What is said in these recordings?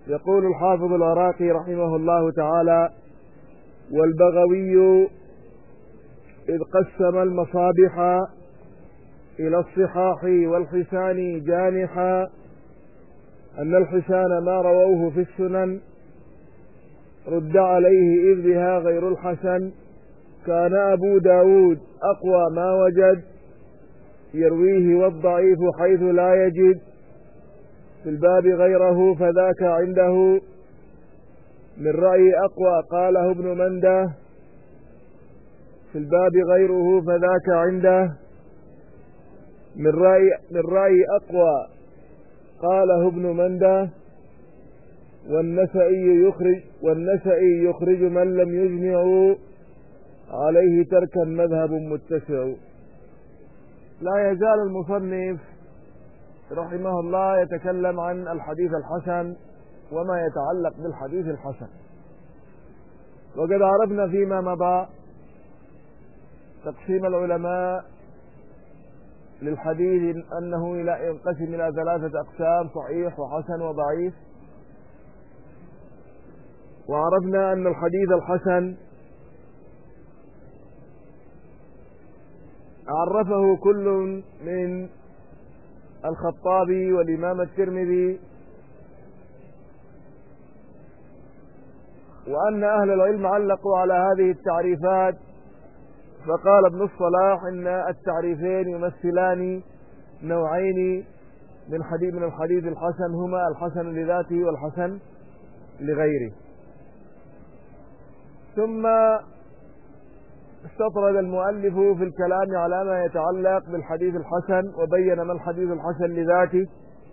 يقول الحافظ العراقي رحمه الله تعالى: والبغوي إذ قسم المصابح إلى الصحاح والحسان جانحا أن الحسان ما رووه في السنن رد عليه إذ بها غير الحسن. كان أبو داود أقوى ما وجد يرويه والضعيف حيث لا يجد في الباب غيره فذاك عنده من رأي أقوى قاله ابن منده في الباب غيره فذاك عنده من رأي أقوى قاله ابن منده. والنسائي يخرج من لم يجمع عليه تركا مذهب متسع. لا يزال المصنف رحمه الله يتكلم عن الحديث الحسن وما يتعلق بالحديث الحسن. وقد عرفنا فيما مضى تقسيم العلماء للحديث أنه ينقسم إلى 3 أقسام: صحيح وحسن وضعيف. وعرفنا أن الحديث الحسن عرفه كل من الخطابي والإمام الترمذي، وأن أهل العلم علقوا على هذه التعريفات، فقال ابن الصلاح إن التعريفين يمثلان نوعين من الحديث الحسن، هما الحسن لذاته والحسن لغيره. ثم استطرد المؤلف في الكلام على ما يتعلق بالحديث الحسن، وبين ما الحديث الحسن لذاته،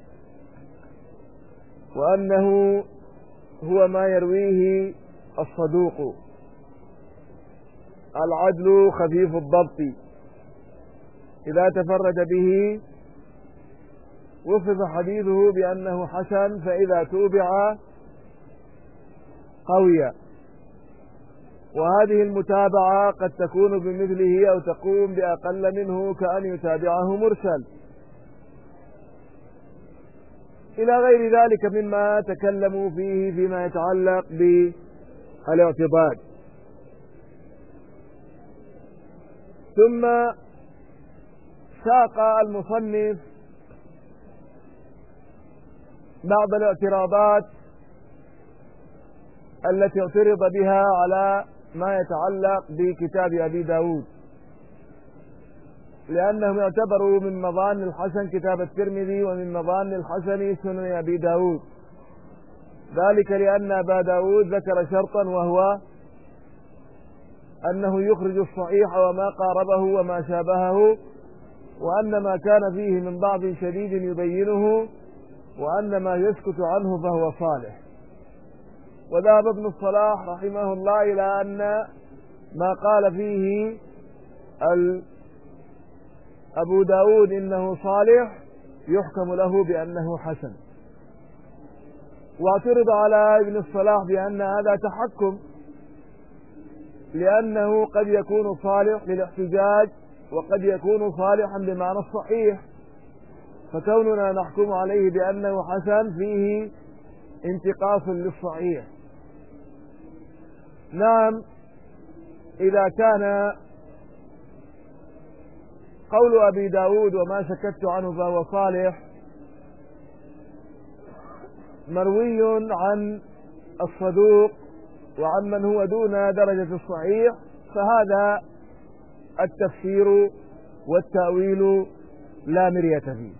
وأنه هو ما يرويه الصدوق العدل خفيف الضبط إذا تفرد به وصف حديثه بأنه حسن، فإذا توبع قوي. وهذه المتابعة قد تكون بمثله أو تقوم بأقل منه، كأن يتابعه مرسل، إلى غير ذلك مما تكلموا فيه فيما يتعلق بالاعتضاد. ثم ساق المصنف بعض الاعتراضات التي اعترض بها على ما يتعلق بكتاب أبي داود، لأنهم يعتبروا من مظان الحسن كتاب الترمذي ومن مظان الحسن سنن أبي داود، ذلك لأن أبا داود ذكر شرطا وهو أنه يخرج الصحيح وما قاربه وما شابهه، وأن ما كان فيه من ضعف شديد يبينه، وأن ما يسكت عنه فهو صالح. وذهب ابن الصلاح رحمه الله إلى أن ما قال فيه أبو داود إنه صالح يحكم له بأنه حسن. واعترض على ابن الصلاح بأن هذا تحكم، لأنه قد يكون صالح للاحتجاج وقد يكون صالحا بمعنى الصحيح، فكوننا نحكم عليه بأنه حسن فيه انتقاص للصحيح. نعم، إذا كان قول أبي داود وما سكت عنه فهو صالح مروي عن الصدوق وعن من هو دون درجة الصحيح، فهذا التفسير والتأويل لا مرية فيه.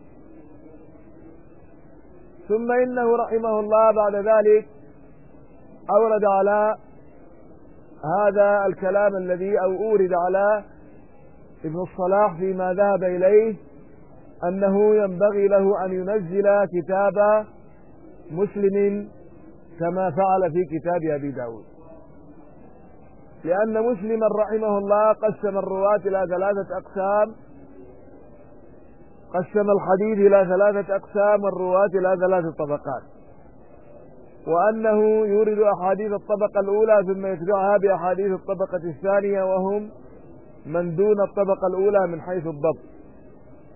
ثم إنه رحمه الله بعد ذلك أورد على هذا الكلام الذي أورد على ابن الصلاح فيما ذهب إليه، أنه ينبغي له أن ينزل كتاب مسلم كما فعل في كتاب أبي داود، لأن مسلما رحمه الله قسم الرواة إلى 3 أقسام، قسم الحديث إلى 3 أقسام والرواة إلى 3 طبقات، وأنه يورد أحاديث الطبقة الأولى ثم يتبعها بأحاديث الطبقة الثانية، وهم من دون الطبقة الأولى من حيث الضبط.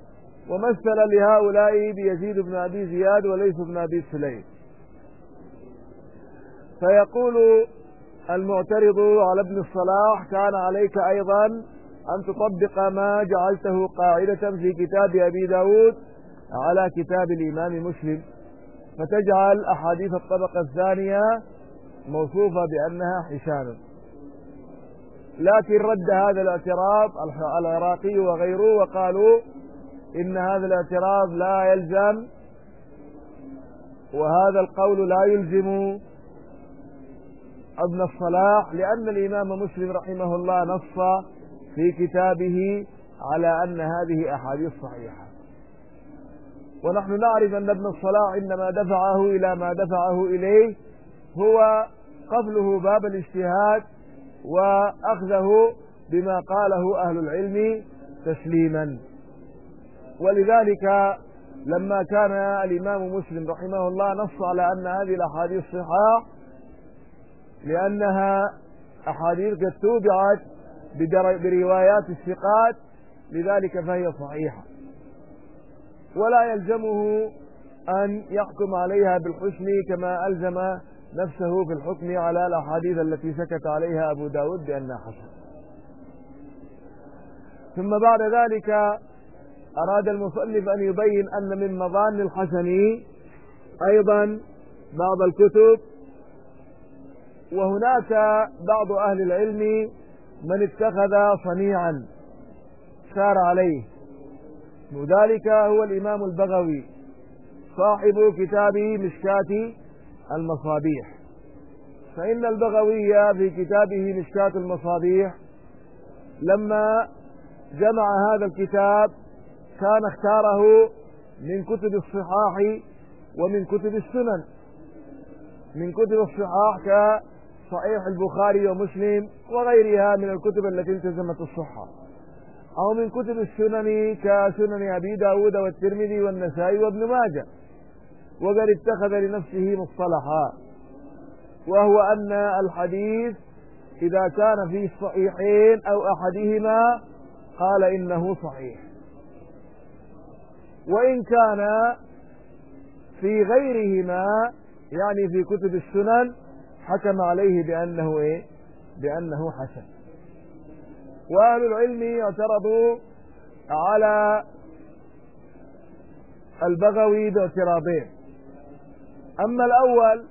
ومثل لهؤلاء بيزيد بن أبي زياد وليث بن أبي سليم. فيقول المعترض على ابن الصلاح: كان عليك أيضا أن تطبق ما جعلته قاعدة في كتاب أبي داود على كتاب الإمام مسلم، فتجعل أحاديث الطبقة الثانية موصوفة بأنها حسان. لكن رد هذا الاعتراض العراقي وغيره وقالوا إن هذا الاعتراض لا يلزم، وهذا القول لا يلزم ابن الصلاح، لأن الإمام مسلم رحمه الله نص في كتابه على أن هذه أحاديث صحيحة. ونحن نعرف أن ابن الصلاح إنما دفعه إلى ما دفعه إليه هو قفله باب الاجتهاد وأخذه بما قاله أهل العلم تسليما. ولذلك لما كان الإمام مسلم رحمه الله نص على أن هذه الأحاديث صحاح لأنها أحاديث قد توبعت بروايات الثقات، لذلك فهي صحيحة، ولا يلزمه أن يحكم عليها بالحسن كما ألزم نفسه في الحكم على الأحاديث التي سكت عليها أبو داود بأنها حسن. ثم بعد ذلك أراد المصنف أن يبين أن من مظان الحسن أيضا بعض الكتب، وهناك بعض أهل العلم من اتخذ صنيعا سار عليه، وذلك هو الإمام البغوي صاحب كتاب مشكاة المصابيح. فإن البغوي في كتابه مشكاة المصابيح لما جمع هذا الكتاب كان اختاره من كتب الصحاح ومن كتب السنن. من كتب الصحاح كصحيح البخاري ومسلم وغيرها من الكتب التي التزمت الصحة، أو من كتب السنن كسنن أبي داود والترمذي والنسائي وابن ماجه. وقد اتخذ لنفسه مصطلحا، وهو أن الحديث إذا كان في الصحيحين أو أحدهما قال إنه صحيح، وإن كان في غيرهما يعني في كتب السنن حكم عليه بأنه حسن. وأهل العلم اعترضوا على البغوي باعتراضين. أما الأول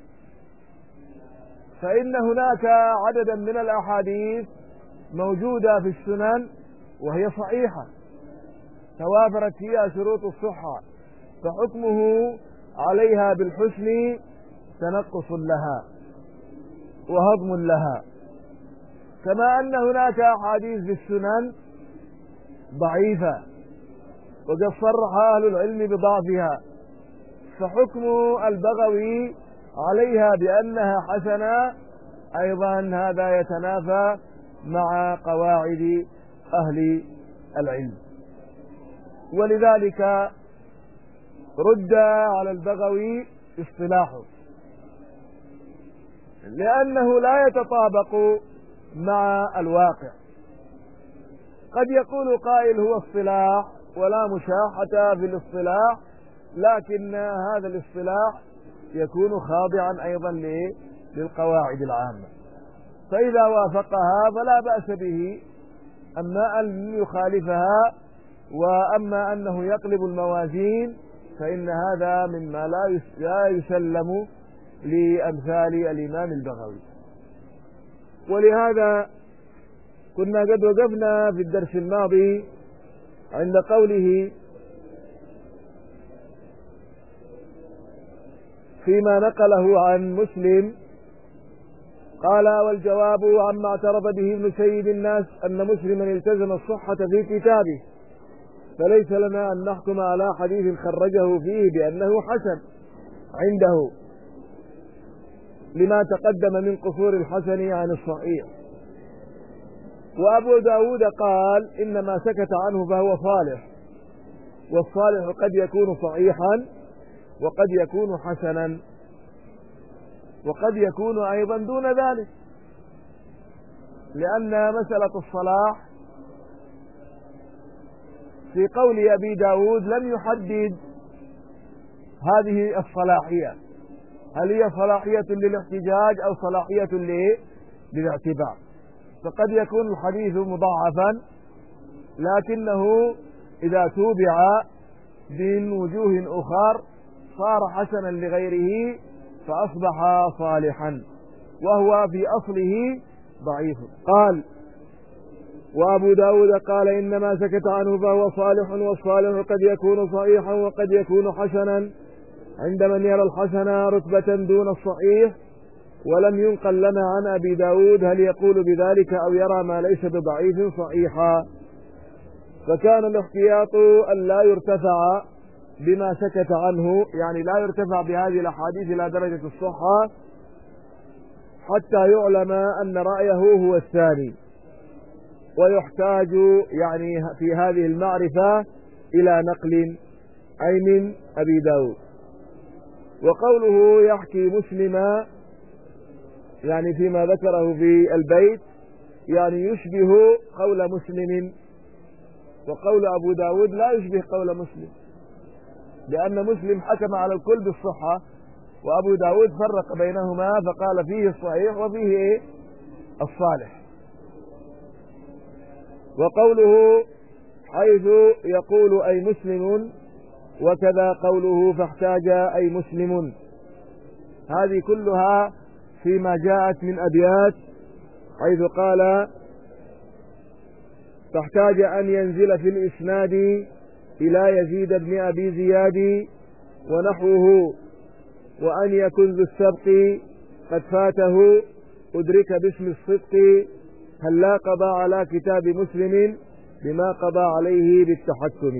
فإن هناك عددا من الأحاديث موجودة في السنن وهي صحيحة توافرت فيها شروط الصحة، فحكمه عليها بالحسن تنقص لها وهضم لها، كما أن هناك أحاديث في السنن ضعيفة وقد صرح أهل العلم بضعفها، فحكم البغوي عليها بأنها حسنة أيضا هذا يتنافى مع قواعد أهل العلم. ولذلك رد على البغوي اصطلاحه، لأنه لا يتطابق مع الواقع. قد يقول قائل هو اصطلاح ولا مشاحة في الاصطلاح، لكن هذا الاصطلاح يكون خاضعا أيضا للقواعد العامة، فإذا وافقها فلا بأس به، أما أن يخالفها وأما أنه يقلب الموازين فإن هذا مما لا يسلم لأمثال الإمام البغوي. ولهذا كنا قد وقفنا في الدرس الماضي عند قوله فيما نقله عن مسلم قال: والجواب عما اعترض به ابن سيد الناس أن مسلما التزم الصحة في كتابه، فليس لنا أن نحكم على حديث خرجه فيه بأنه حسن عنده لما تقدم من قصور الحسن عن الصحيح. وأبو داود قال: إنما سكت عنه فهو صالح، والصالح قد يكون صحيحا وقد يكون حسنا وقد يكون أيضا دون ذلك، لأن مسألة الصلاح في قول أبي داود لم يحدد هذه الصلاحية، هل هي صلاحية للاحتجاج أو صلاحية للاعتبار؟ فقد يكون الحديث مضاعفا لكنه إذا توبع من وجوه أخر صار حسنا لغيره فأصبح صالحا، وهو في أصله ضعيف. قال: وأبو داود قال: إنما سكت عنه فهو صالح، والصالح قد يكون صحيحا وقد يكون حسنا، عند من يرى الحسن رتبة دون الصحيح. ولم ينقل لنا عن أبي داود هل يقول بذلك أو يرى ما ليس بضعيف صحيحا. فكان الاحتياط أن لا يرتفع بما سكت عنه، يعني لا يرتفع بهذه الأحاديث إلى درجة الصحة حتى يعلم أن رأيه هو الثاني، ويحتاج يعني في هذه المعرفة إلى نقل أي من أبي داود. وقوله يحكي مسلما يعني فيما ذكره في البيت يعني يشبه قول مسلم، وقول أبو داود لا يشبه قول مسلم، لأن مسلم حكم على الكل بالصحة، وأبو داود فرق بينهما فقال فيه الصحيح وفيه الصالح. وقوله حيث يقول أي مسلم، وكذا قوله فاحتاج أي مسلم، هذه كلها فيما جاءت من أبيات، حيث قال فاحتاج أن ينزل في الإسناد إلى يزيد بن أبي زياد ونحوه، وأن يكن ذو السبق قد فاته أدرك باسم الصدق، هل لا قضى على كتاب مسلم بما قضى عليه بالتحكم.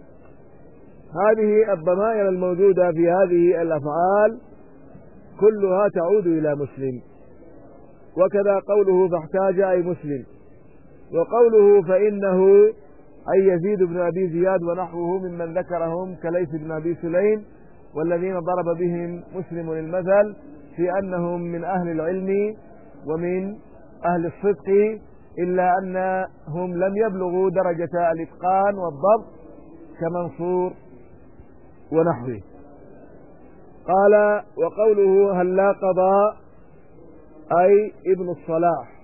هذه الضمائر الموجودة في هذه الأفعال كلها تعود إلى مسلم. وكذا قوله فاحتاج أي مسلم، وقوله فإنه أي يزيد بن أبي زياد ونحوه ممن ذكرهم كليث بن أبي سليم والذين ضرب بهم مسلم المثل في أنهم من أهل العلم ومن أهل الصدق، إلا أنهم لم يبلغوا درجة الإتقان والضبط كمنصور ونحوه. قال وقوله هل لا قضى أي ابن الصلاح،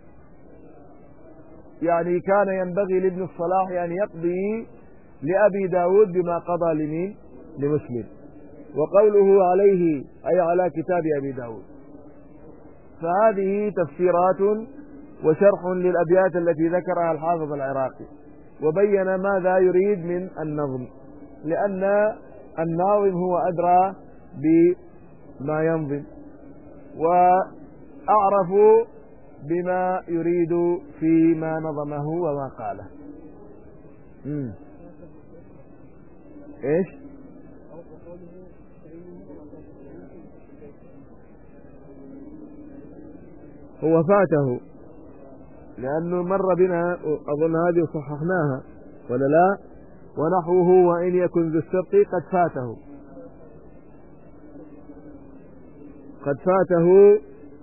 يعني كان ينبغي لابن الصلاح أن يقضي لأبي داود بما قضى لمين؟ لمسلم. وقوله عليه أي على كتاب أبي داود. فهذه تفسيرات وشرح للأبيات التي ذكرها الحافظ العراقي، وبين ماذا يريد من النظم، لأن الناظم هو أدرى بما ينظم وأعرف بما يريد فيما نظمه وما قاله. ايش؟ هو فاته، لأنه مر بنا أظن هذه صححناها ولا لا؟ ونحوه وإن يكن ذو السبق قد فاته، قد فاته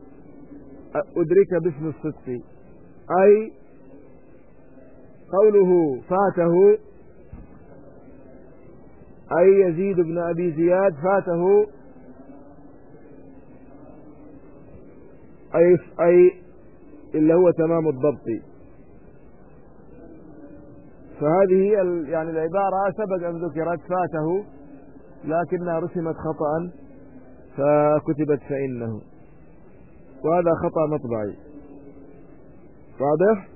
أدرك باسم الصدق، أي قوله فاته أي يزيد بن أبي زياد فاته أي اللي هو تمام الضبط. فهذه يعني العبارة سبق أن ذكرت فاته لكنها رسمت خطأ فكتبت فإنه، وهذا خطأ مطبعي. واضح؟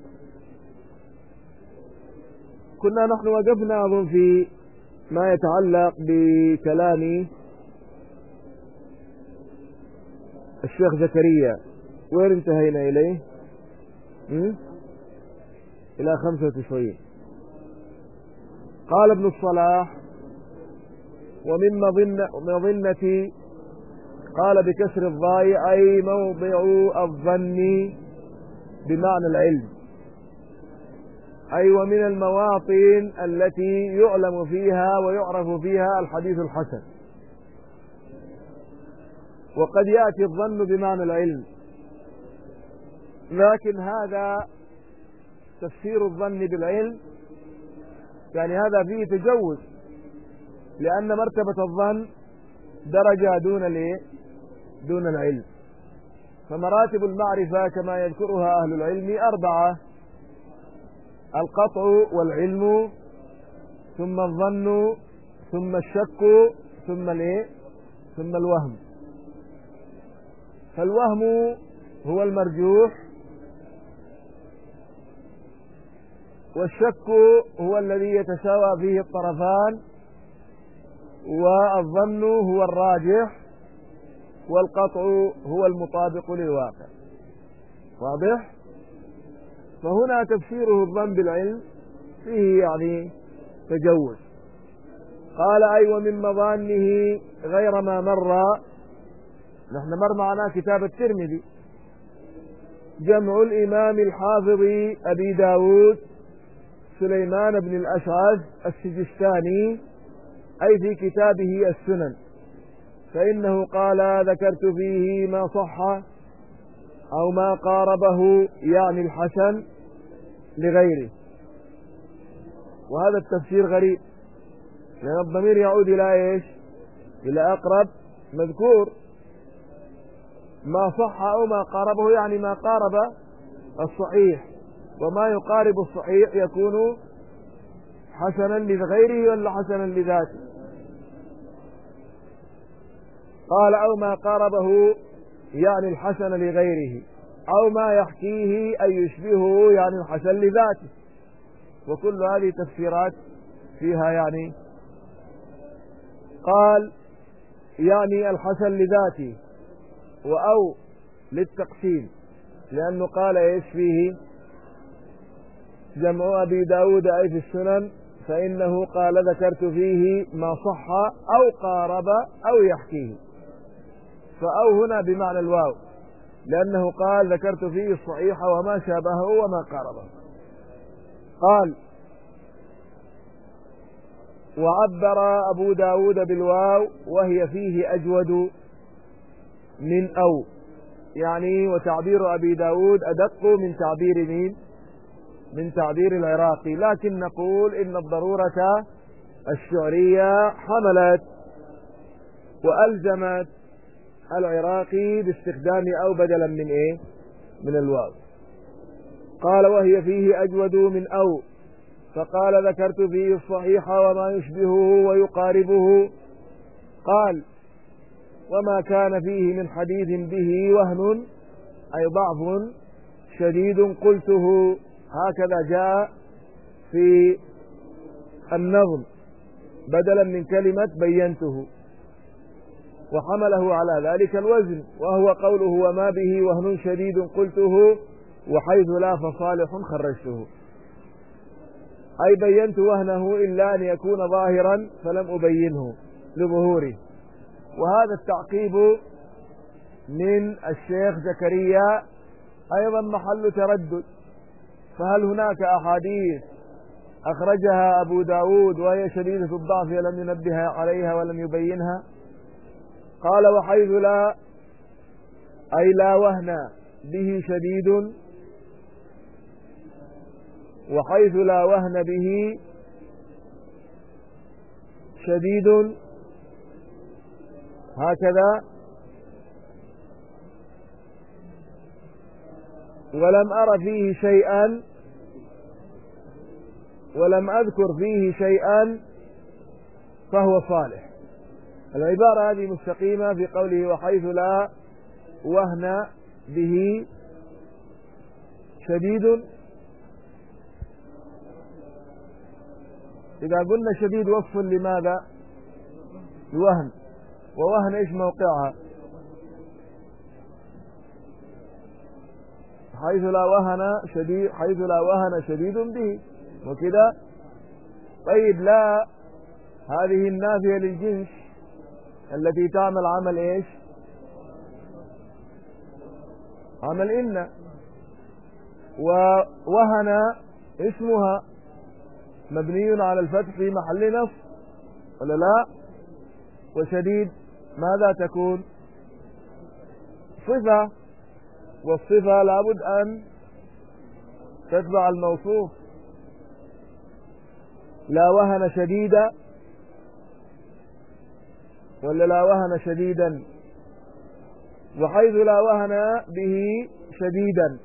كنا نحن وقفنا أظن في ما يتعلق بكلام الشيخ زكريا، وين انتهينا إليه؟ إلى 95. قال ابن الصلاح ومن مظنة قال بكسر الضاء أي موضع الظن بمعنى العلم، أي ومن المواطن التي يعلم فيها ويعرف فيها الحديث الحسن. وقد يأتي الظن بمعنى العلم، لكن هذا تفسير الظن بالعلم يعني هذا فيه تجوز، لأن مرتبة الظن درجة دون العلم. فمراتب المعرفة كما يذكرها أهل العلم 4: القطع والعلم، ثم الظن، ثم الشك، ثم الوهم. فالوهم هو المرجوح، والشك هو الذي يتساوى فيه الطرفان، والظن هو الراجح، والقطع هو المطابق للواقع. واضح؟ فهنا تفسيره الظن بالعلم فيه يعني تجوز. قال: أي ومن مظانه غير ما مر. نحن مر معنا كتاب الترمذي، جمع الإمام الحافظ أبي داود سليمان بن الأشعث السجستاني، أي في كتابه السنن، فإنه قال: ذكرت فيه ما صح أو ما قاربه، يعني الحسن لغيره. وهذا التفسير غريب، لأن الضمير يعود إلى إيش؟ إلى أقرب مذكور. ما صح أو ما قاربه يعني ما قارب الصحيح، وما يقارب الصحيح يكون حسنا لغيره ولا حسنا لذاته. قال: أو ما قاربه يعني الحسن لغيره، أو ما يحكيه أي يشبهه يعني الحسن لذاته. وكل هذه تفسيرات فيها يعني. قال: يعني الحسن لذاته، وأو للتقسيم، لأنه قال إيش فيه؟ جمع أبي داود أي في السنن، فإنه قال: ذكرت فيه ما صح أو قارب أو يحكيه. فأو هنا بمعنى الواو، لأنه قال: ذكرت فيه الصحيح وما شابهه وما قاربه. قال: وعبر أبو داود بالواو وهي فيه أجود من أو، يعني وتعبير أبي داود أدق من تعبير مين؟ من تعبير العراقي. لكن نقول إن الضرورة الشعرية حملت وألزمت العراقي باستخدام أو بدلا من إيه؟ من الواو. قال: وهي فيه أجود من أو، فقال: ذكرت فيه الصحيح وما يشبهه ويقاربه. قال: وما كان فيه من حديث به وهن أي ضعف شديد قلته. هكذا جاء في النظم بدلا من كلمة بينته، وحمله على ذلك الوزن، وهو قوله: وما به وهن شديد قلته، وحيث لا فصالح خرجته. أي بينت وهنه إلا أن يكون ظاهرا فلم أبينه لظهوره. وهذا التعقيب من الشيخ زكريا أيضا محل تردد. فهل هناك أحاديث أخرجها أبو داود وهي شديدة الضعف ولم ينبه عليها ولم يبينها؟ قال: وحيث لا أي لا وهن به شديد، وحيث لا وهن به شديد هكذا، ولم أر فيه شيئا ولم أذكر فيه شيئا فهو صالح. العبارة هذه مستقيمة في قوله: وحيث لا وهن به شديد. إذا قلنا شديد وصف لماذا؟ الوهن. ووهن إيش موقعها؟ حيث لا وهن شديد، حيث لا وهن شديد به، وكذا. طيب، لا هذه النافية للجنس التي تعمل عمل إيش؟ عمل إن. ووهن اسمها مبني على الفتح في محل نصب ولا لا؟ وشديد ماذا تكون؟ صفة، والصفة لابد أن تتبع الموصوف. لا وهن شديدة ولا لا وهن شديدا؟ وحيث لا وهن به شديدا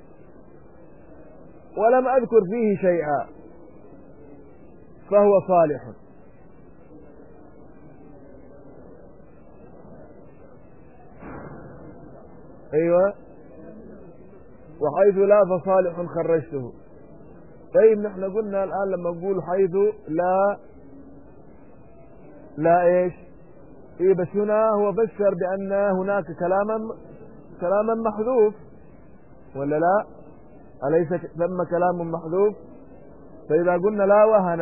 ولم أذكر فيه شيئا فهو صالح. أيوة، وحيث لا فصالح خرجته. طيب نحن قلنا الآن لما نقول حيث لا إيش؟ إيه بس هنا هو بشر بأن هناك كلاما محذوف ولا لا؟ أليس ثم كلام محذوف؟ فإذا قلنا لا وهن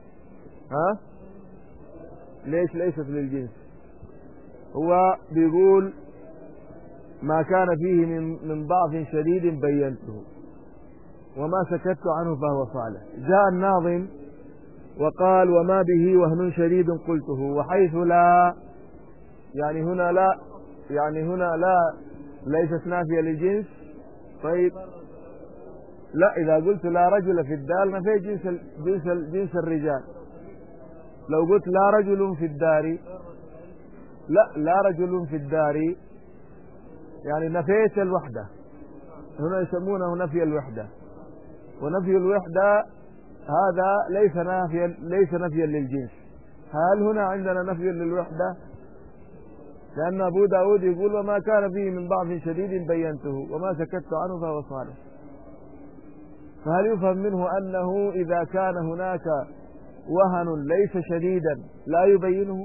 ليش ليست للجنس؟ هو بيقول ما كان فيه من ضعف شديد بينته وما سكت عنه فهو صالح. جاء الناظم وقال وما به وهن شديد قلته. وحيث لا يعني هنا لا ليست نافية للجنس. طيب لا، إذا قلت لا رجل في الدار نفي جنس الرجال. لو قلت لا رجل في الدار، لا رجل في الدار يعني نفيت الوحدة. هنا يسمونه نفي الوحدة، ونفي الوحدة هذا ليس نفيا للجنس. هل هنا عندنا نفي للوحدة؟ لأن أبو داود يقول وما كان فيه من ضعف شديد بينته وما سكت عنه فهو صالح. فهل يفهم منه أنه إذا كان هناك وهن ليس شديدا لا يبينه؟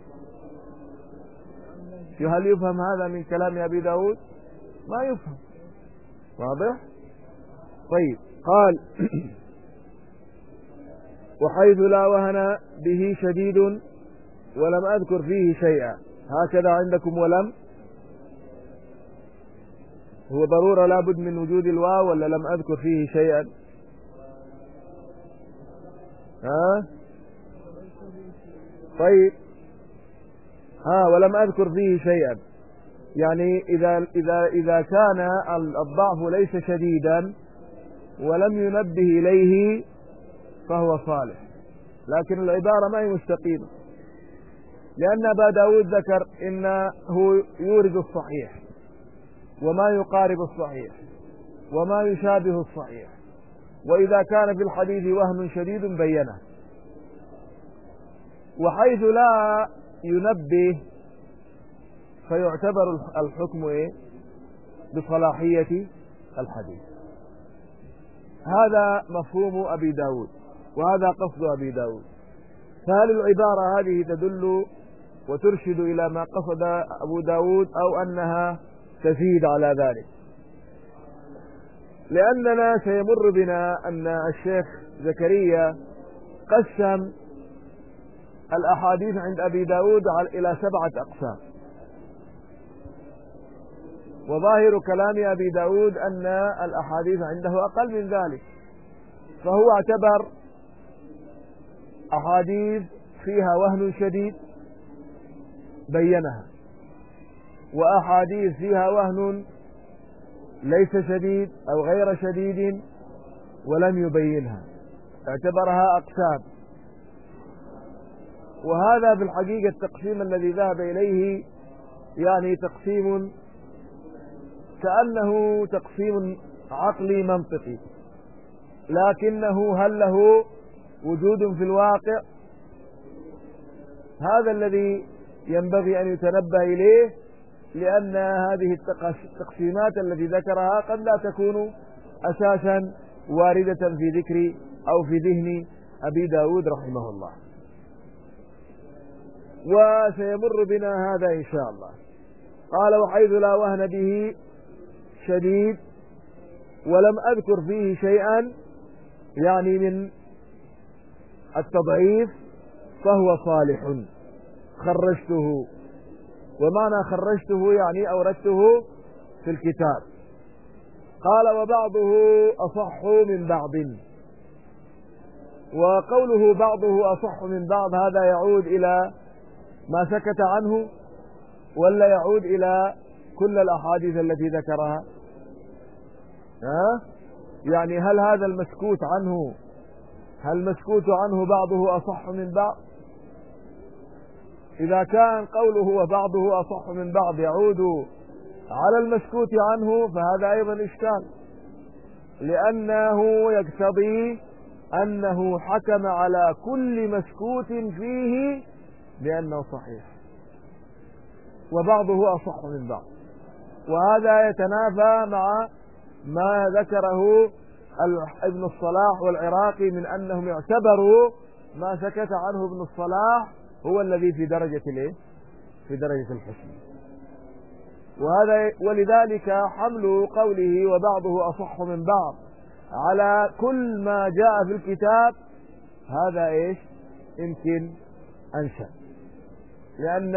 هل يفهم هذا من كلام أبي داود؟ ما يفهم. واضح؟ طيب قال وحيث لا وهن به شديد ولم أذكر فيه شيئا. هكذا عندكم ولم؟ هو ضرورة لابد من وجود الواو ولا لم أذكر فيه شيئا؟ طيب ولم أذكر فيه شيئا يعني إذا كان الضعف ليس شديدا ولم ينبه إليه فهو صالح. لكن العبارة ما هي مستقيمة، لأن أبا داود ذكر إنه يورد الصحيح وما يقارب الصحيح وما يشابه الصحيح، وإذا كان في الحديث وهن شديد بينه. وحيث لا ينبه فيعتبر الحكم بصلاحية الحديث. هذا مفهوم أبي داود وهذا قصد أبي داود. فهل العبارة هذه تدل وترشد إلى ما قصد أبو داود أو أنها تزيد على ذلك؟ لأننا سيمر بنا أن الشيخ زكريا قسم الأحاديث عند أبي داود إلى 7 أقسام، وظاهر كلام أبي داود أن الأحاديث عنده أقل من ذلك. فهو اعتبر أحاديث فيها وهن شديد بينها، وأحاديث فيها وهن ليس شديد أو غير شديد ولم يبينها، اعتبرها أقسام. وهذا في الحقيقة التقسيم الذي ذهب إليه يعني تقسيم كأنه تقسيم عقلي منطقي، لكنه هل له وجود في الواقع؟ هذا الذي ينبغي أن يتنبه إليه، لأن هذه التقسيمات التي ذكرها قد لا تكون أساسا واردة في ذكر أو في ذهن أبي داود رحمه الله. وسيمر بنا هذا إن شاء الله. قال وحيث لا وهن به شديد ولم أذكر فيه شيئا يعني من التضعيف فهو صالح خرجته. ومعنى خرجته يعني أوردته في الكتاب. قال وبعضه أصح من بعض. وقوله بعضه أصح من بعض هذا يعود إلى ما سكت عنه ولا يعود إلى كل الأحاديث التي ذكرها؟ يعني هل هذا المسكوت عنه، هل مسكوت عنه بعضه أصح من بعض؟ إذا كان قوله وبعضه أصح من بعض يعود على المسكوت عنه فهذا أيضا إشكال، لأنه يقتضي أنه حكم على كل مسكوت فيه بأنه صحيح وبعضه أصح من بعض، وهذا يتنافى مع ما ذكره ابن الصلاح والعراقي من أنهم يعتبروا ما سكت عنه ابن الصلاح هو الذي في درجة في درجة الحسن. ولذلك حمل قوله وبعضه أصح من بعض على كل ما جاء في الكتاب هذا يمكن أنسب، لأن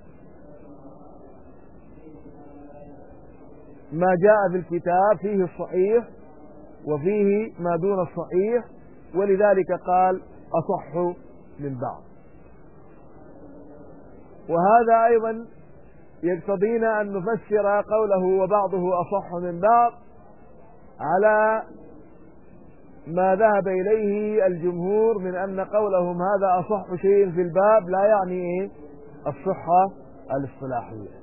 ما جاء في الكتاب فيه الصحيح وفيه ما دون الصحيح، ولذلك قال أصح من بعض. وهذا أيضا يقتضينا أن نفسر قوله وبعضه أصح من بعض على ما ذهب إليه الجمهور من أن قولهم هذا أصح شيء في الباب لا يعني الصحة الاصطلاحية.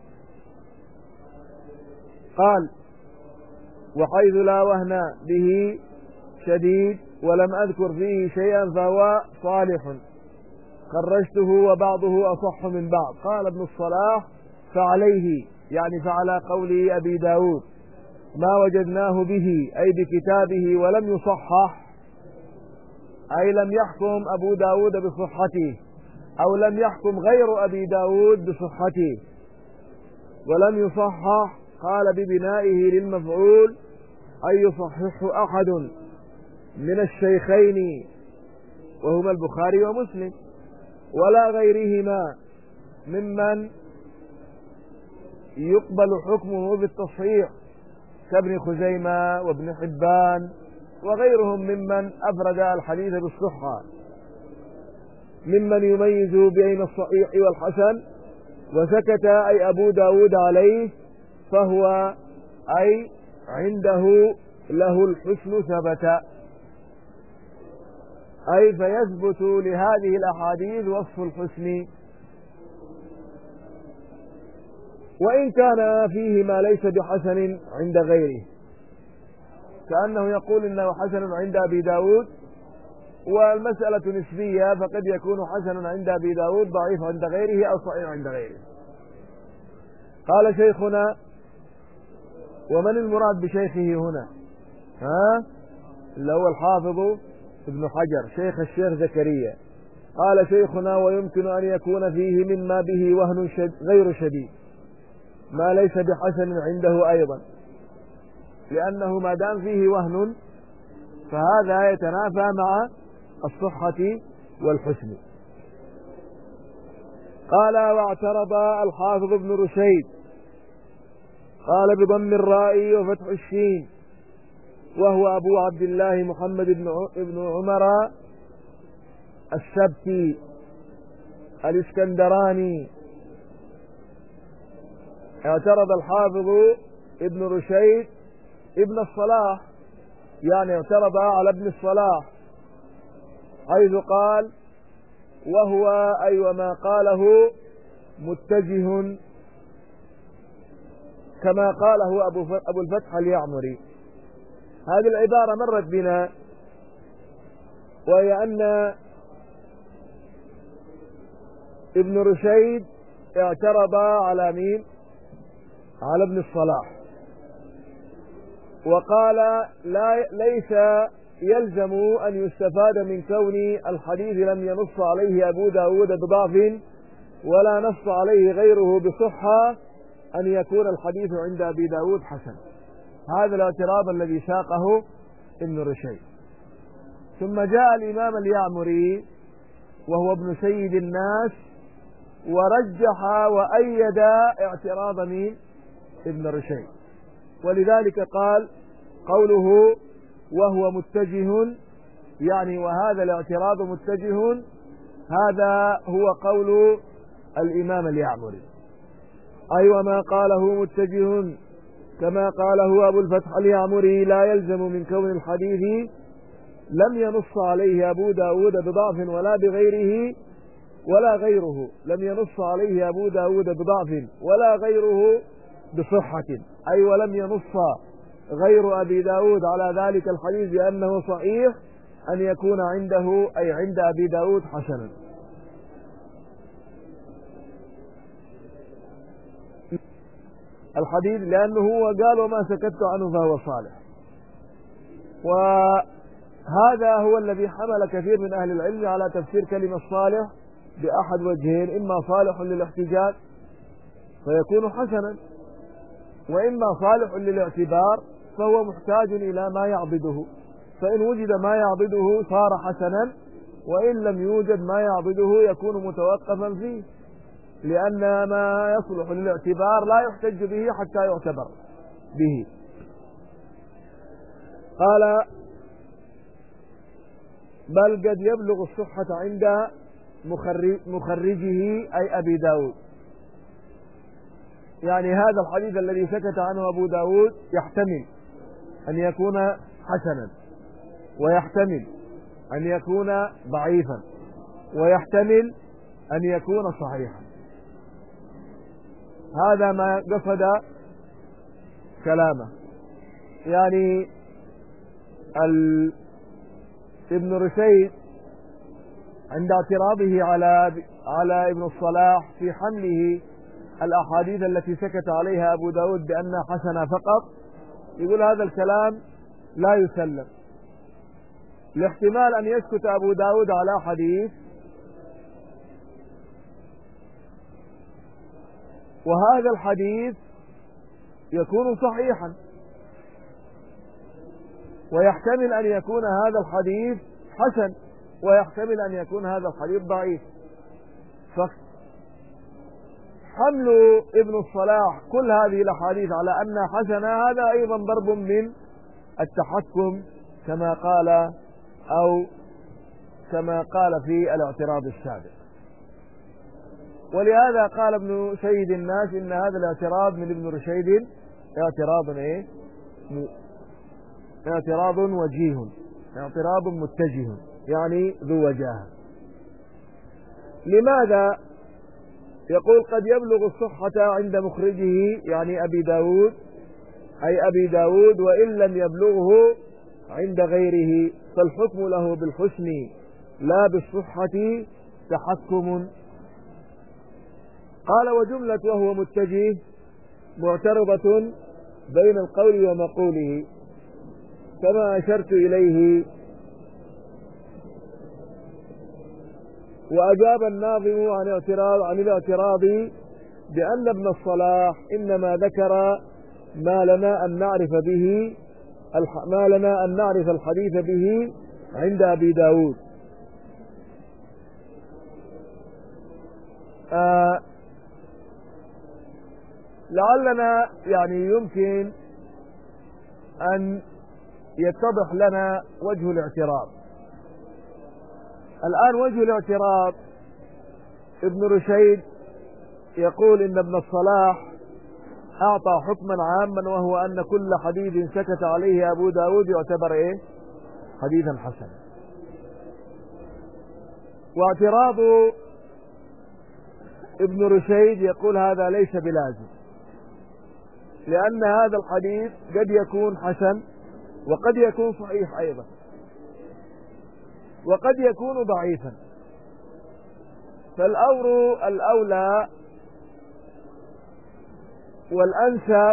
قال وحيث لا وهن به شديد ولم أذكر فيه شيئا فهو صالح خرجته وبعضه أصح من بعض. قال ابن الصلاح فعليه يعني فعلى قول أبي داود ما وجدناه به أي بكتابه ولم يصحح، أي لم يحكم أبو داود بصحته أو لم يحكم غير أبي داود بصحته ولم يصحح، قال ببنائه للمفعول أي يصححه أحد من الشيخين وهما البخاري ومسلم ولا غيرهما ممن يقبل حكمه بالتصحيح كابن خزيمة وابن حبان وغيرهم ممن أفرد الحديث بالصحة ممن يميز بين الصحيح والحسن، وسكت أي أبو داود عليه فهو أي عنده له الحسن ثبت، أي فيثبت لهذه الأحاديث وصف الحسن، وإن كان فيه ما ليس بحسن عند غيره، كأنه يقول إنه حسن عند أبي داود والمسألة نسبية، فقد يكون حسن عند أبي داود ضعيف عند غيره أو صحيح عند غيره. قال شيخنا ومن المراد بشيخه هنا؟ اللي هو الحافظ ابن حجر شيخ الشيخ زكريا. قال شيخنا ويمكن أن يكون فيه مما به وهن غير شديد ما ليس بحسن عنده أيضا، لأنه ما دام فيه وهن فهذا يتنافى مع الصحة والحسن. قال واعترض الحافظ ابن رشيد قال بضم الراء وفتح الشين وهو أبو عبد الله محمد بن عمر السبتي الإسكندراني. اعترض الحافظ ابن رشيد ابن الصلاح، يعني اعترض على ابن الصلاح حيث قال وهو أي وما قاله متجه كما قاله أبو الفتح اليعمري. هذه العبارة مرت بنا، وهي أن ابن رشيد اعترض على مين؟ على ابن الصلاح، وقال ليس يلزم أن يستفاد من كون الحديث لم ينص عليه أبو داود بضعف ولا نص عليه غيره بصحة أن يكون الحديث عند أبي داود حسن. هذا الاعتراض الذي ساقه ابن رشيد. ثم جاء الإمام اليعمري وهو ابن سيد الناس ورجح وأيد اعتراض من ابن رشيد، ولذلك قال قوله وهو متجه يعني وهذا الاعتراض متجه، هذا هو قول الإمام اليعمري، أي وما قاله متجه كما قاله أبو الفتح اليعمري لا يلزم من كون الحديث لم ينص عليه أبو داود بضعف ولا بغيره ولا غيره لم ينص عليه أبو داود بضعف ولا غيره بصحة، أي ولم ينص غير أبي داود على ذلك الحديث بأنه صحيح أن يكون عنده أي عند أبي داود حسنا. الحديث لأنه هو قال وما سكت عنه فهو صالح، وهذا هو الذي حمل كثير من أهل العلم على تفسير كلمة صالح بأحد وجهين: إما صالح للاحتجاج فيكون حسنا، وإما صالح للاعتبار فهو محتاج إلى ما يعضده، فإن وجد ما يعضده صار حسنا، وإن لم يوجد ما يعضده يكون متوقفا فيه، لأن ما يصلح للاعتبار لا يحتج به حتى يعتبر به. قال: بل قد يبلغ الصحة عند مخرجه أي أبي داود، يعني هذا الحديث الذي سكت عنه أبو داود يحتمل أن يكون حسنا، ويحتمل أن يكون ضعيفا، ويحتمل أن يكون صحيحا. هذا ما قصد كلامه. يعني ابن رشيد عند اعتراضه على ابن الصلاح في حمله الأحاديث التي سكت عليها أبو داود بأنها حسنة فقط، يقول هذا الكلام لا يسلم، لاحتمال أن يسكت أبو داود على حديث وهذا الحديث يكون صحيحا، ويحتمل أن يكون هذا الحديث حسن، ويحتمل أن يكون هذا الحديث ضعيف. فحمل ابن الصلاح كل هذه الأحاديث على أنها حسنة هذا أيضا ضرب من التحكم كما قال في الاعتراض السابق. ولهذا قال ابن سيد الناس إن هذا الاعتراض من ابن رشيد اعتراض وجيه، اعتراض متجه، يعني ذو وجاهة. لماذا؟ يقول: قد يبلغ الصحة عند مخرجه، يعني أبي داود، وإن لم يبلغه عند غيره، فالحكم له بالحسن لا بالصحة تحكم. قال: وجملة وهو متجه معترضة بين القول ومقوله كما أشرت إليه. وأجاب الناظم عن الاعتراض بأن ابن الصلاح إنما ذكر ما لنا أن نعرف الحديث به عند أبي داود. لعلنا يعني يمكن أن يتضح لنا وجه الاعتراض. الآن وجه الاعتراض: ابن رشيد يقول إن ابن الصلاح أعطى حكما عاما، وهو أن كل حديث سكت عليه أبو داود يعتبر حديثا حسنا. واعتراض ابن رشيد يقول هذا ليس بلازم، لأن هذا الحديث قد يكون حسن، وقد يكون صحيح أيضا، وقد يكون ضعيفا. الأولى والأنسب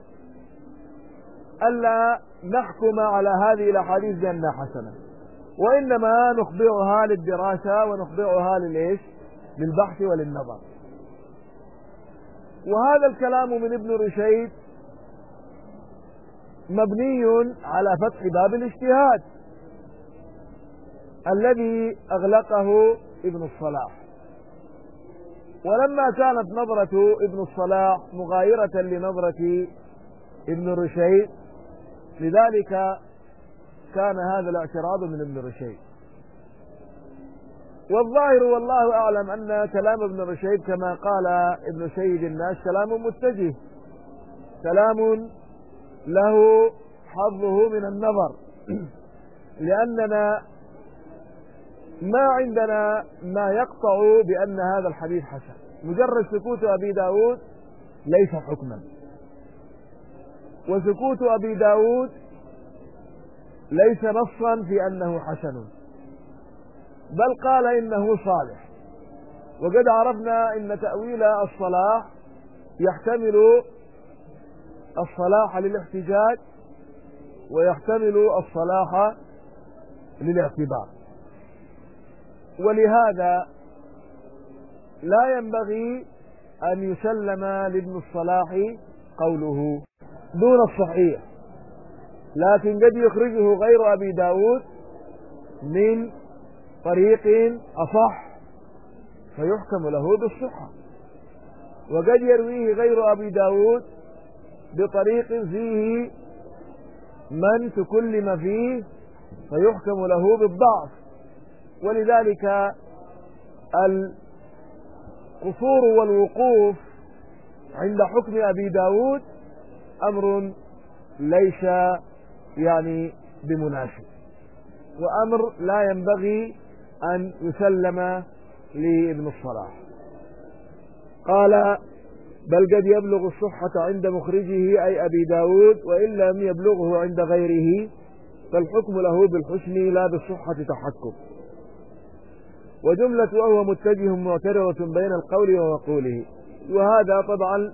ألا نحكم على هذه الأحاديث بأنها حسنة، وإنما نخضعها للدراسة ونخضعها للبحث وللنظر. وهذا الكلام من ابن رشيد مبني على فتح باب الاجتهاد الذي أغلقه ابن الصلاح. ولما كانت نظرة ابن الصلاح مغايرة لنظرة ابن رشيد، لذلك كان هذا الاعتراض من ابن رشيد. والظاهر والله أعلم أن كلام ابن رشيد كما قال ابن سيد الناس كلام متجه، كلام له حظه من النظر، لأننا ما عندنا ما يقطع بأن هذا الحديث حسن. مجرد سكوت أبي داود ليس حكما، وسكوت أبي داود ليس نصا في أنه حسن، بل قال إنه صالح. وقد عرفنا إن تأويل الصلاح يحتمل الصلاح للاحتجاج ويحتمل الصلاح للاعتبار، ولهذا لا ينبغي أن يسلم لابن الصلاح قوله دون الصحيح، لكن قد يخرجه غير أبي داود من طريق أصح فيحكم له بالصحة، وقد يرويه غير أبي داود بطريق فيه من تكلم فيه فيحكم له بالضعف. ولذلك القصور والوقوف عند حكم أبي داود أمر ليس يعني بمناسب، وأمر لا ينبغي أن يسلم لابن الصلاح. قال بل قد يبلغ الصحة عند مخرجه أي أبي داود، وإن لم يبلغه عند غيره فالحكم له بالحسن لا بالصحة تحكم. وجملة وهو متجه معترضة بين القول ومقوله، وهذا طبعا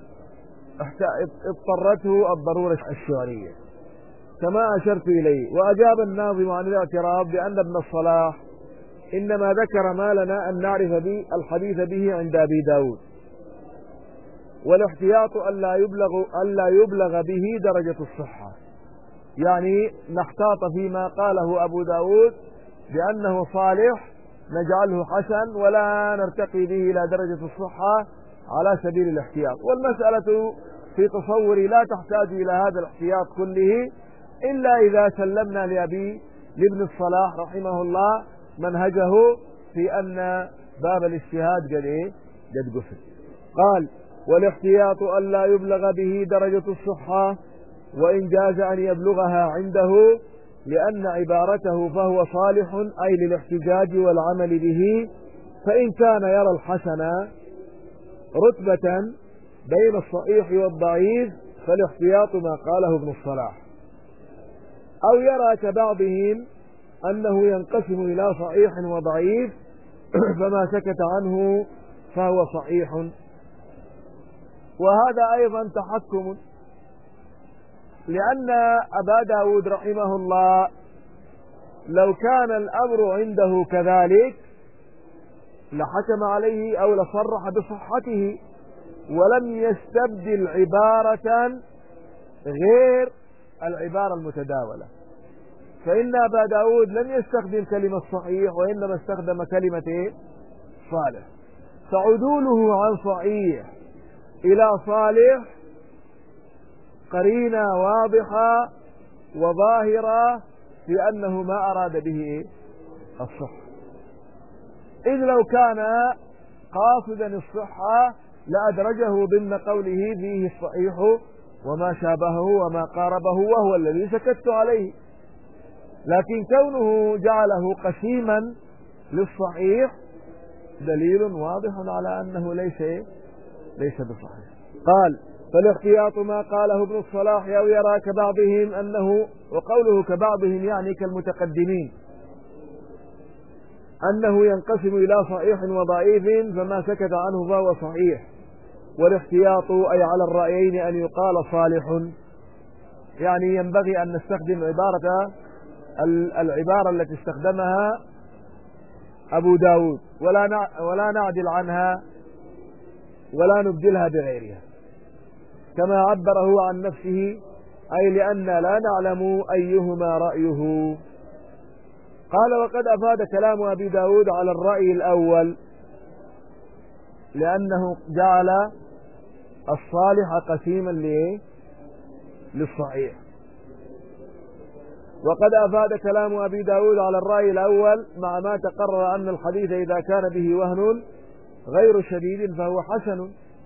اضطرته الضرورة الشعرية كما أشرت إليه. وأجاب الناظم عن الاعتراض بأن ابن الصلاح إنما ذكر ما لنا أن نعرف به الحديث به عند أبي داود، والاحتياط ألا يبلغ به درجة الصحة، يعني نحتاط فيما قاله أبو داود بأنه صالح نجعله حسن ولا نرتقي به إلى درجة الصحة على سبيل الاحتياط. والمسألة في تصوري لا تحتاج إلى هذا الاحتياط كله إلا إذا سلمنا لابن الصلاح رحمه الله منهجه في أن باب الاجتهاد قد قفل. قال والاحتياط ألا يبلغ به درجة الصحة، وإن جاز أن يبلغها عنده لأن عبارته فهو صالح أي للاحتجاج والعمل به، فإن كان يرى الحسن رتبة بين الصحيح والضعيف فالاحتياط ما قاله ابن الصلاح، أو يرى كبعضهم أنه ينقسم إلى صحيح وضعيف فما سكت عنه فهو صحيح. وهذا أيضا تحكم، لأن أبا داود رحمه الله لو كان الأمر عنده كذلك لحكم عليه أو لصرح بصحته، ولم يستبدل عبارة غير العبارة المتداولة. فإن أبا داود لم يستخدم كلمة صحيح وإنما استخدم كلمة صالح، فعدوله عن صحيح إلى صالح قرينة واضحة وظاهرة في أنه ما أراد به الصحة، إذ لو كان قاصدا الصحة لأدرجه ضمن قوله فيه الصحيح وما شابهه وما قاربه وهو الذي سكت عليه، لكن كونه جعله قسيما للصحيح دليل واضح على أنه ليس بصحيح. قال فالاحتياط ما قاله ابن الصلاح أو يرى كبعضهم أنه، وقوله كبعضهم يعني كالمتقدمين، أنه ينقسم إلى صحيح وضعيف فما سكت عنه فهو صحيح. والاحتياط أي على الرأيين أن يقال صالح، يعني ينبغي أن نستخدم العبارة التي استخدمها أبو داود ولا نعدل عنها ولا نبدلها بغيرها، كما عبره عن نفسه، أي لأن لا نعلم أيهما رأيه. قال وقد أفاد كلام أبي داود على الرأي الأول لأنه جعل الصالح قسيما للصحيح. وقد أفاد كلام أبي داود على الرأي الأول مع ما تقرر أن الحديث إذا كان به وهن غير شديد فهو حسن.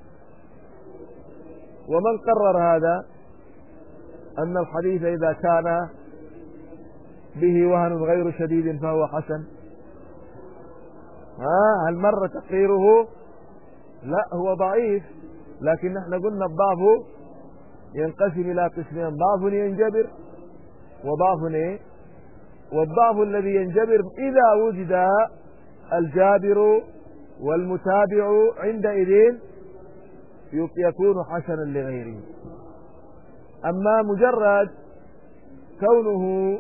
ومن قرر هذا أن الحديث إذا كان به وهن غير شديد فهو حسن؟ هل مر تقريره؟ لا، هو ضعيف، لكن نحن قلنا الضعف ينقسم إلى قسمين: ضعف ينجبر وضعف ايه؟ والضعف الذي ينجبر إذا وجد الجابر والمتابع عندئذ يكون حسنا لغيره. أما مجرد كونه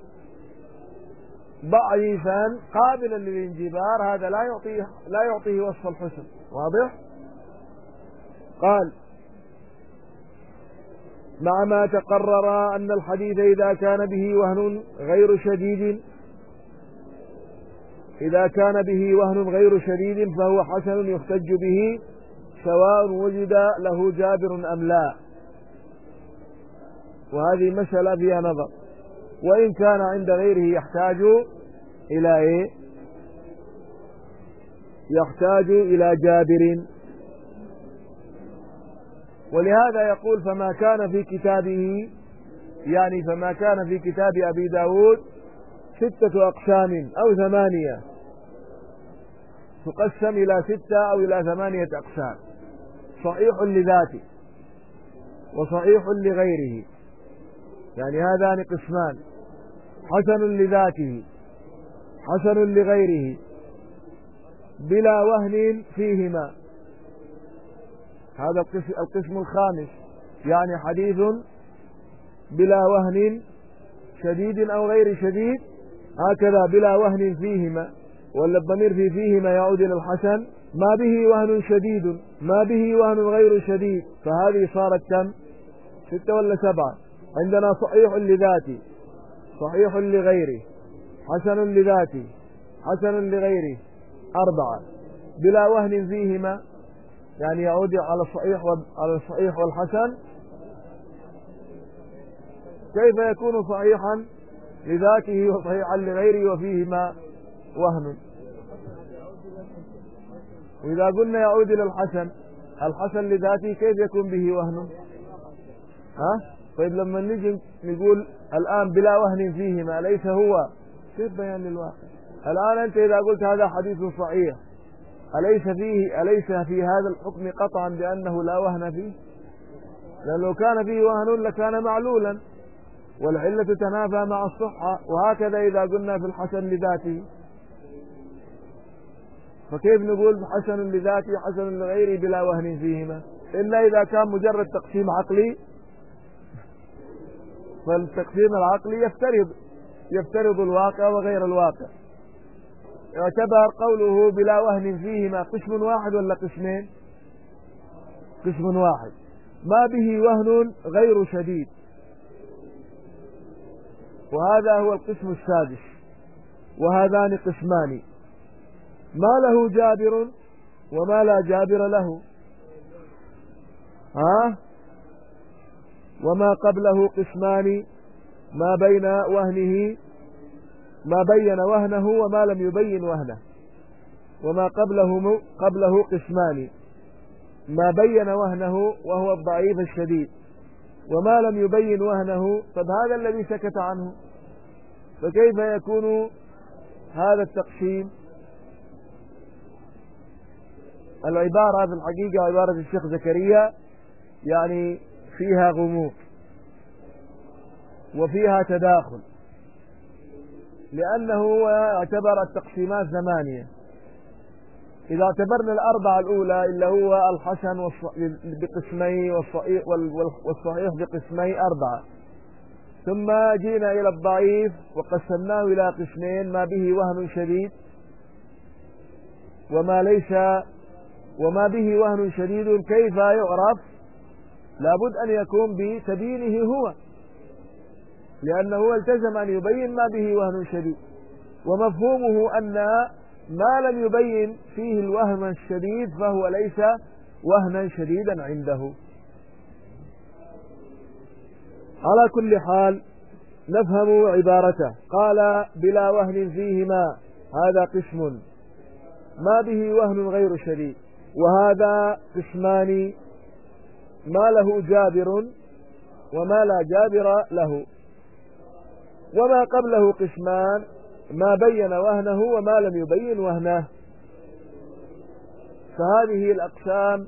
ضعيفا قابلا للانجبار هذا لا يعطيه وصف الحسن. واضح؟ قال: مع ما تقرر أن الحديث إذا كان به وهن غير شديد فهو حسن يحتج به سواء وجد له جابر أم لا. وهذه مسألة فيها نظر. وإن كان عند غيره يحتاج إلى إيه؟ يحتاج إلى جابر. ولهذا يقول: فما كان في كتابه، يعني فما كان في كتاب أبي داود 6 أقسام أو 8، تقسم إلى 6 أو إلى 8 أقسام: صحيح لذاته وصحيح لغيره، يعني هذان قسمان: حسن لذاته حسن لغيره بلا وهن فيهما. هذا القسم الخامس، يعني حديث بلا وهن شديد أو غير شديد، هكذا بلا وهن فيهما، ولا الضمير فيهما يعود إلى الحسن، ما به وهن شديد ما به وهن غير شديد، فهذه صارت كم؟ 6 ولا 7؟ عندنا صحيح لذاته صحيح لغيره حسن لذاته حسن لغيره 4، بلا وهن فيهما يعني يعود على الصحيح والحسن. كيف يكون صحيحا لذاته وصحيحا لغيره وفيهما وهن؟ وإذا قلنا يعود إلى الحسن لذاته كيف يكون به وهن؟ طيب لما نجي نقول الآن بلا وهن فيهما ليس هو كيف بيان للواقع؟ الآن أنت إذا قلت هذا حديث صحيح أليس في هذا الحكم قطعا بأنه لا وهن فيه؟ لأن لو كان فيه وهن لكان معلولا، والعلة تتنافى مع الصحة. وهكذا إذا قلنا في الحسن لذاته، فكيف نقول حسن لذاته حسن لغيره بلا وهن فيهما؟ إلا إذا كان مجرد تقسيم عقلي، فالتقسيم العقلي يفترض الواقع وغير الواقع. يعتبر قوله بلا وهن فيهما قسم واحد ولا قسمين؟ قسم واحد. ما به وهن غير شديد، وهذا هو القسم السادس. وهذان قسمان: ما له جابر وما لا جابر له، وما قبله قسمان: ما بين وهنه ما بين وهنه وما لم يبين وهنه. وما قبله قسمان: ما بين وهنه وهو الضعيف الشديد، وما لم يبين وهنه. طب هذا الذي سكت عنه، فكيف يكون هذا التقسيم؟ العبارة في الحقيقة عبارة الشيخ زكريا يعني فيها غموض وفيها تداخل، لأنه اعتبر التقسيمات 8. إذا اعتبرنا 4 الأولى اللي هو الحسن بقسمي والصحيح بقسمي 4، ثم جينا إلى الضعيف وقسمناه إلى قسمين: ما به وهن شديد وما به وهن شديد. كيف يعرف؟ لابد أن يكون بتبيينه هو، لأنه التزم أن يبين ما به وهن شديد، ومفهومه أن ما لم يبين فيه الوهن الشديد فهو ليس وهنا شديدا عنده. على كل حال نفهم عبارته. قال: بلا وهن فيهما، هذا قسم ما به وهن غير شديد، وهذا قسمان: ما له جابر وما لا جابر له. وما قبله قسمان: ما بين وهنه وما لم يبين وهنه. فهذه الأقسام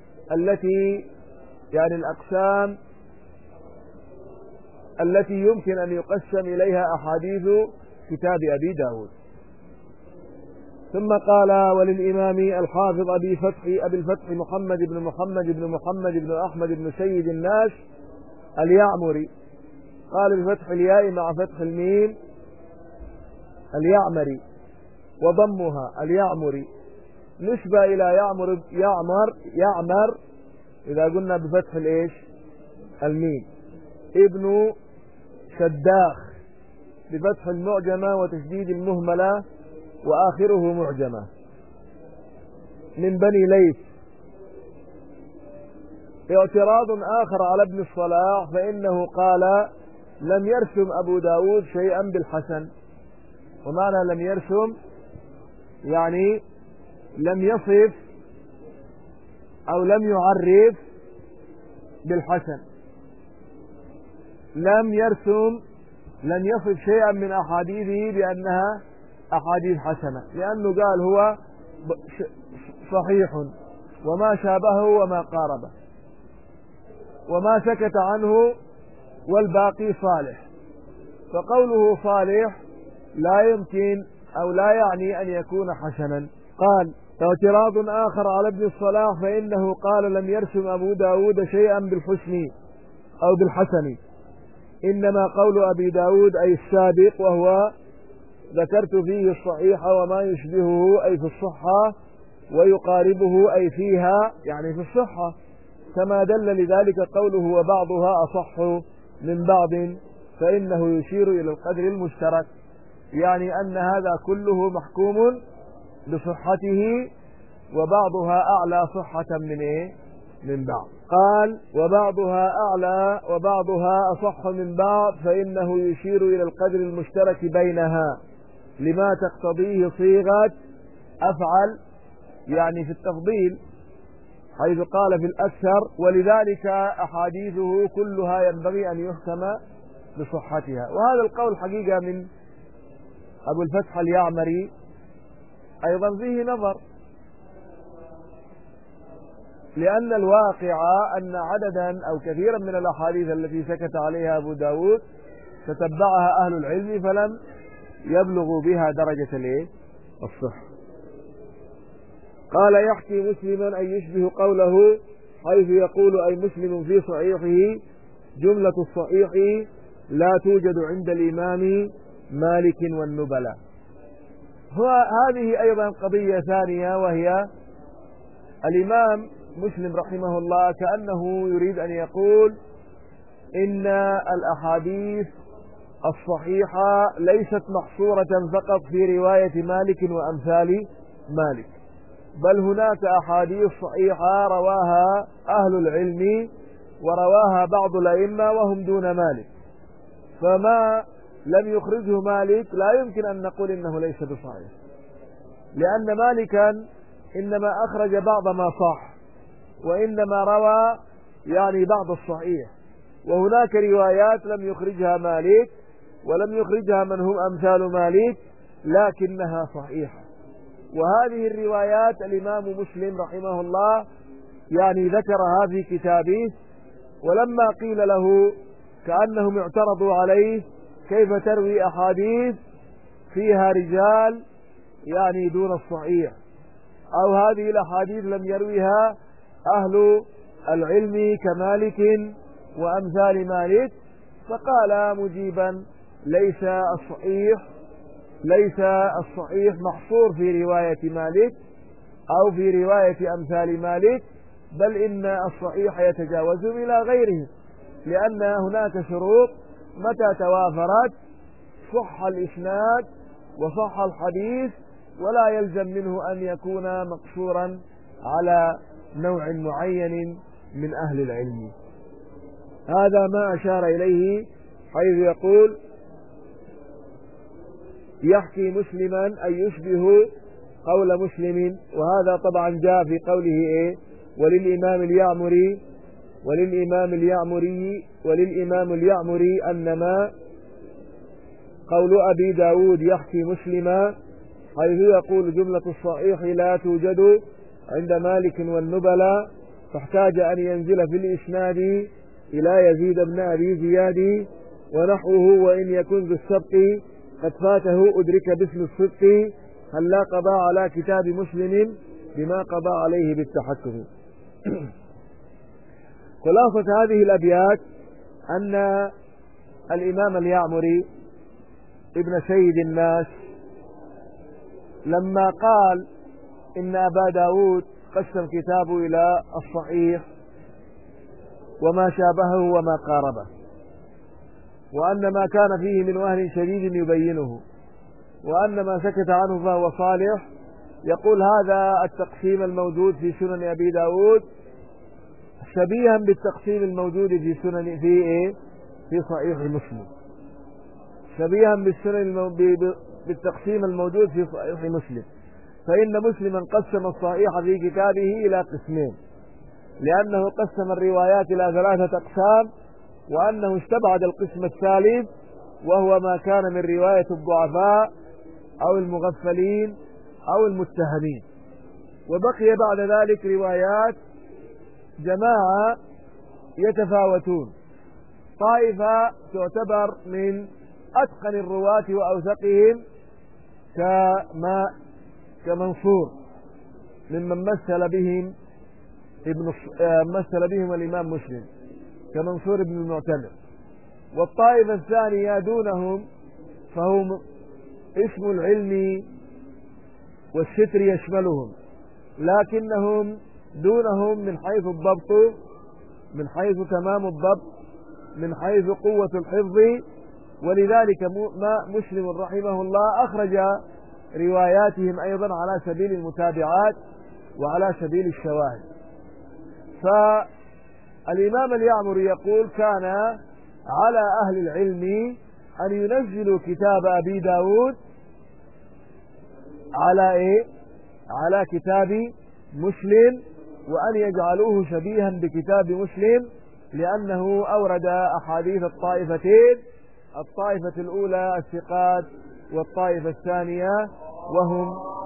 التي يمكن أن يقسم إليها أحاديث كتاب أبي داود. ثم قال: وللإمام الحافظ أبي الفتح محمد بن أحمد بن سيد الناس اليعمري، قال بفتح الياء مع فتح الميم اليعمري وضمها اليعمري، نسبة إلى يعمر إذا قلنا بفتح الميم، ابن شداخ بفتح المعجمة وتشديد المهملة وآخره معجمة، من بني ليث. اعتراض آخر على ابن الصلاح، فإنه قال: لم يرسم أبو داود شيئا بالحسن. ومعنى لم يرسم يعني لم يصف أو لم يعرف بالحسن، لم يصف شيئا من أحاديثه بأنها أحاديث حسنة، لأنه قال هو صحيح وما شابهه وما قاربه وما سكت عنه والباقي صالح. فقوله صالح لا يمكن أو لا يعني أن يكون حسنا. قال: اعتراض آخر على ابن الصلاح، فإنه قال: لم يرسم أبو داود شيئا بالحسن أو بالحسن، إنما قول أبي داود أي السابق، وهو ذكرت فيه الصحيح وما يشبهه أي في الصحة، ويقاربه أي فيها يعني في الصحة، كما دل لذلك قوله وبعضها أصح من بعض، فإنه يشير إلى القدر المشترك، يعني أن هذا كله محكوم بصحته، وبعضها أعلى صحة من بعض. قال: وبعضها أعلى وبعضها أصح من بعض، فإنه يشير إلى القدر المشترك بينها لما تقتضيه صيغة أفعل، يعني في التفضيل، حيث قال في الأكثر: ولذلك أحاديثه كلها ينبغي أن يحكم بصحتها. وهذا القول حقيقة من أبو الفتح اليعمري أيضا فيه نظر، لأن الواقع أن عددا أو كثيرا من الأحاديث التي سكت عليها أبو داود تتبعها أهل العلم فلم يبلغوا بها درجة الصحة. قال: يحكي مسلما أن يشبه قوله، حيث يقول أي مسلم في صحيحه: جملة الصحيح لا توجد عند الإمام مالك والنبلاء. هذه أيضا قضية ثانية، وهي الإمام مسلم رحمه الله كأنه يريد أن يقول إن الأحاديث الصحيحة ليست محصورة فقط في رواية مالك وأمثال مالك، بل هناك أحاديث صحيحة رواها أهل العلم ورواها بعض الأئمة وهم دون مالك، فما لم يخرجه مالك لا يمكن أن نقول إنه ليس بصحيح، لأن مالكا إنما أخرج بعض ما صح، وإنما روى يعني بعض الصحيح، وهناك روايات لم يخرجها مالك ولم يخرجها من هم أمثال مالك لكنها صحيحة. وهذه الروايات الإمام مسلم رحمه الله يعني ذكرها في كتابه، ولما قيل له كأنهم اعترضوا عليه: كيف تروي أحاديث فيها رجال يعني دون الصحيح، أو هذه الأحاديث لم يرويها أهل العلم كمالك وأمثال مالك؟ فقال مجيبا: ليس الصحيح محصور في رواية مالك أو في رواية أمثال مالك، بل إن الصحيح يتجاوز إلى غيره، لأن هناك شروط متى توافرت صح الإسناد وصح الحديث، ولا يلزم منه أن يكون مقصورا على نوع معين من أهل العلم. هذا ما أشار إليه حيث يقول: يحكي مسلما أن يشبه قول مسلم. وهذا طبعا جاء في قوله وللإمام اليعمري أنما قول أبي داود يحكي مسلما، حيث يقول: جملة الصحيح لا توجد عند مالك والنبلاء، فاحتاج أن ينزل في الإسناد إلى يزيد بن أبي زياد ونحوه، وإن يكن ذو السبق قد فاته أدرك باسم الصدق، هل لا قضى على كتاب مسلم بما قضى عليه بالتحكم. خلاصة هذه الأبيات أن الإمام اليعمري ابن سيد الناس لما قال إن أبا داود قسم كتابه إلى الصحيح وما شابهه وما قاربه، وأن ما كان فيه من وهن شديد يبينه، وأن ما سكت عنه فهو صالح، يقول هذا التقسيم الموجود في سنن أبي داود شبيها بالتقسيم الموجود في سنن في صحيح مسلم، شبيها بالتقسيم الموجود في صحيح مسلم، فإن مسلما قسم الصحيح في كتابه إلى قسمين، لأنه قسم الروايات إلى 3 أقسام، وأنه استبعد القسم الثالث وهو ما كان من رواية الضعفاء أو المغفلين أو المتهمين، وبقي بعد ذلك روايات جماعة يتفاوتون، طائفة تعتبر من أتقن الرواة وأوثقهم كمنصور ممن مثل بهم الإمام مسلم كمنصور بن المعتمر، والطائفة الثانية دونهم فهم اسم العلم والستر يشملهم، لكنهم دونهم من حيث الضبط، من حيث تمام الضبط، من حيث قوة الحفظ، ولذلك مسلم رحمه الله أخرج رواياتهم أيضا على سبيل المتابعات وعلى سبيل الشواهد. فالإمام اليعمري يقول كان على أهل العلم أن ينزلوا كتاب أبي داود على كتاب مسلم، وأن يجعلوه شبيها بكتاب مسلم، لأنه أورد أحاديث الطائفتين، الطائفة الأولى الثقات والطائفة الثانية وهم